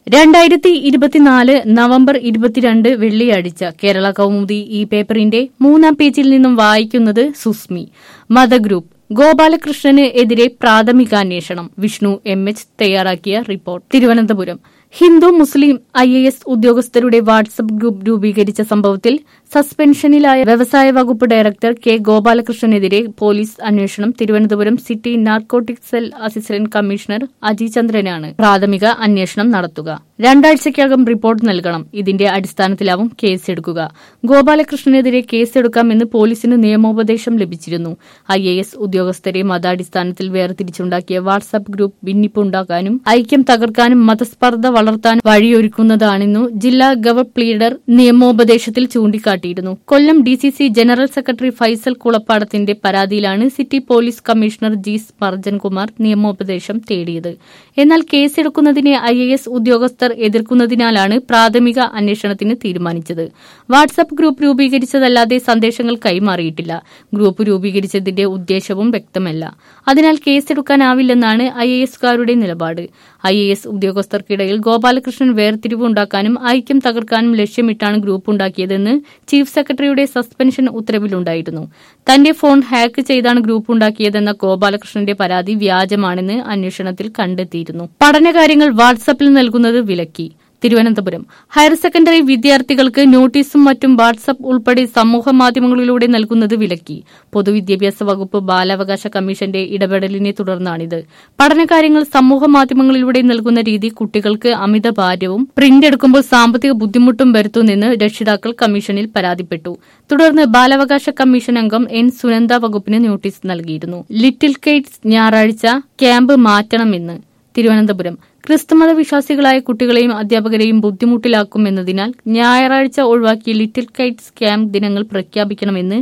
2024 November 22 വെള്ളിയാഴ്ച കേരള കൗമുദി ഈ പേപ്പറിന്റെ 3-ാം പേജിൽ നിന്നും വായിക്കുന്നത് സുസ്മി. മതഗ്രൂപ്പ് ഗോപാലകൃഷ്ണന് എതിരെ പ്രാഥമികാന്വേഷണം. വിഷ്ണു MH തയ്യാറാക്കിയ report. Thiruvananthapuram Hindu Muslim IAS ഉദ്യോഗസ്ഥരുടെ വാട്സ്ആപ്പ് ഗ്രൂപ്പ് രൂപീകരിച്ച സംഭവത്തിൽ സസ്പെൻഷനിലായ വ്യവസായ വകുപ്പ് ഡയറക്ടർ കെ ഗോപാലകൃഷ്ണനെതിരെ പോലീസ് അന്വേഷണം. Thiruvananthapuram city narcotic cell assistant commissioner Aji ചന്ദ്രനാണ് പ്രാഥമിക അന്വേഷണം നടത്തുക. 2 ആഴ്ചയ്ക്കകം റിപ്പോർട്ട് നൽകണം. ഇതിന്റെ അടിസ്ഥാനത്തിലാവും കേസെടുക്കുക. ഗോപാലകൃഷ്ണനെതിരെ കേസെടുക്കാമെന്ന് പോലീസിന് നിയമോപദേശം ലഭിച്ചിരുന്നു. IAS ഉദ്യോഗസ്ഥരെ മതാടിസ്ഥാനത്തിൽ വേർതിരിച്ചുണ്ടാക്കിയ വാട്സ്ആപ്പ് ഗ്രൂപ്പ് ഭിന്നിപ്പുണ്ടാക്കാനും ഐക്യം തകർക്കാനും മതസ്പർദ്ധ വളർത്താൻ വഴിയൊരുക്കുന്നതാണെന്നു ജില്ലാ ഗവപ് ലീഡർ നിയമോപദേശത്തിൽ ചൂണ്ടിക്കാട്ടിയിരുന്നു. Kollam DCC general secretary Faisal കുളപ്പാടത്തിന്റെ പരാതിയിലാണ് സിറ്റി പോലീസ് കമ്മീഷണർ G. സ്പർജൻകുമാർ നിയമോപദേശം തേടിയത്. എന്നാൽ കേസെടുക്കുന്നതിനെ IAS ഉദ്യോഗസ്ഥർ എതിർക്കുന്നതിനാലാണ് പ്രാഥമിക അന്വേഷണത്തിന് തീരുമാനിച്ചത്. വാട്സ്ആപ്പ് ഗ്രൂപ്പ് രൂപീകരിച്ചതല്ലാതെ സന്ദേശങ്ങൾ കൈമാറിയിട്ടില്ല. ഗ്രൂപ്പ് രൂപീകരിച്ചതിന്റെ ഉദ്ദേശവും വ്യക്തമല്ല. അതിനാൽ കേസെടുക്കാനാവില്ലെന്നാണ് IASകാരുടെ നിലപാട്. IAS ഉദ്യോഗസ്ഥർക്കിടയിൽ ഗോപാലകൃഷ്ണൻ വേർതിരിവുണ്ടാക്കാനും ഐക്യം തകർക്കാനും ലക്ഷ്യമിട്ടാണ് ഗ്രൂപ്പ് ഉണ്ടാക്കിയതെന്ന് ചീഫ് സെക്രട്ടറിയുടെ സസ്പെൻഷൻ ഉത്തരവിലുണ്ടായിരുന്നു. തന്റെ ഫോൺ ഹാക്ക് ചെയ്താണ് ഗ്രൂപ്പ് ഉണ്ടാക്കിയതെന്ന ഗോപാലകൃഷ്ണന്റെ പരാതി വ്യാജമാണെന്ന് അന്വേഷണത്തിൽ കണ്ടെത്തിയിരുന്നു. പഠനകാര്യങ്ങൾ വാട്സ്ആപ്പിൽ നൽകുന്നത് വിലക്കി. തിരുവനന്തപുരം ഹയർ സെക്കൻഡറി വിദ്യാർത്ഥികൾക്ക് നോട്ടീസും മറ്റും വാട്സ്ആപ്പ് ഉൾപ്പെടെ സമൂഹ മാധ്യമങ്ങളിലൂടെ നൽകുന്നത് വിലക്കി. പൊതുവിദ്യാഭ്യാസ വകുപ്പ് ബാലാവകാശ കമ്മീഷന്റെ ഇടപെടലിനെ തുടർന്നാണിത്. പഠനകാര്യങ്ങൾ സമൂഹ മാധ്യമങ്ങളിലൂടെ നൽകുന്ന രീതി കുട്ടികൾക്ക് അമിത ഭാരവും പ്രിന്റ് എടുക്കുമ്പോൾ സാമ്പത്തിക ബുദ്ധിമുട്ടും വരുത്തുന്നെന്ന് രക്ഷിതാക്കൾ കമ്മീഷനിൽ പരാതിപ്പെട്ടു. തുടർന്ന് ബാലാവകാശ കമ്മീഷൻ അംഗം N. സുനന്ദ വകുപ്പിന് നോട്ടീസ് നൽകിയിരുന്നു. ലിറ്റിൽ കൈറ്റ്സ് ഞായറാഴ്ച ക്യാമ്പ് മാറ്റണമെന്ന്. തിരുവനന്തപുരം ക്രിസ്തുമത വിശ്വാസികളായ കുട്ടികളെയും അധ്യാപകരെയും ബുദ്ധിമുട്ടിലാക്കുമെന്നതിനാൽ ഞായറാഴ്ച ഒഴിവാക്കി ലിറ്റിൽ കൈറ്റ്സ് ക്യാമ്പ് ദിനങ്ങൾ പ്രഖ്യാപിക്കണമെന്ന്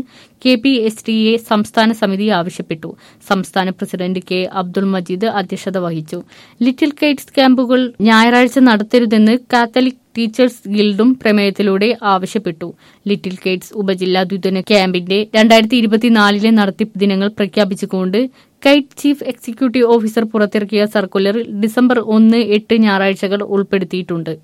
KPSTA സംസ്ഥാന സമിതി ആവശ്യപ്പെട്ടു. സംസ്ഥാന പ്രസിഡന്റ് K. അബ്ദുൾ മജീദ് അധ്യക്ഷത വഹിച്ചു. ലിറ്റിൽ കൈറ്റ്സ് ക്യാമ്പുകൾ ഞായറാഴ്ച നടത്തരുതെന്ന് കാത്തലിക് ടീച്ചേഴ്സ് ഗിൽഡും പ്രമേയത്തിലൂടെ ആവശ്യപ്പെട്ടു. ലിറ്റിൽ കൈറ്റ്സ് ഉപജില്ലാ ദ്വിദിന ക്യാമ്പിന്റെ 2024 നടത്തിപ്പ് ദിനങ്ങൾ പ്രഖ്യാപിച്ചുകൊണ്ട് കൈറ്റ് ചീഫ് എക്സിക്യൂട്ടീവ് ഓഫീസർ പുറത്തിറക്കിയ സർക്കുലറിൽ ഡിസംബർ 1, 8 ഞായറാഴ്ചകൾ ഉൾപ്പെടുത്തിയിട്ടുണ്ട്.